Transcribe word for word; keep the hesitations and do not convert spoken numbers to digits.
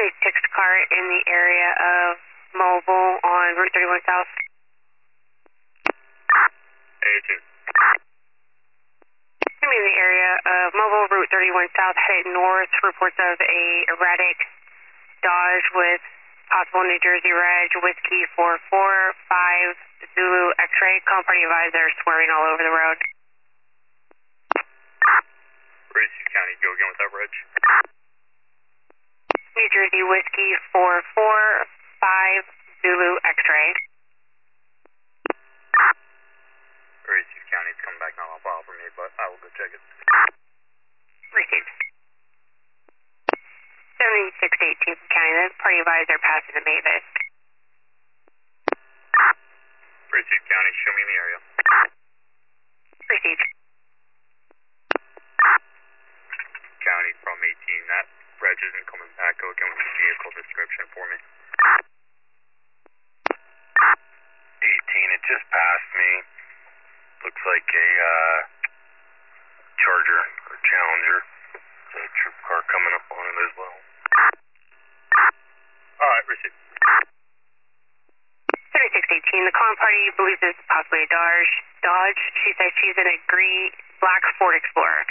seventy-six car in the area of Mobile on Route thirty-one South. eighteen. I'm in the area of Mobile, Route thirty-one South, headed north. Reports of a erratic Dodge with possible New Jersey reg, Whiskey four four five Zulu X-ray. Calm party advisor swerving all over the road. Gracie County, go again with that reg. New Jersey Whiskey four four five Zulu X-ray. Gracie County's coming back not on file for me, but I will go check it. Received. seventy-six eighteen County, the party advisor passing to Mavis. Gracie County, show me in the area. Received. County from eighteen, that reg isn't coming back. Go again with the vehicle description for me. eighteen, it just passed me. Looks like a uh, Charger or Challenger. There's a troop car coming up on it as well. Alright, received. seventy-six eighteen, the calm party believes this is possibly a Dodge. Dodge. She says she's in a green, black Ford Explorer.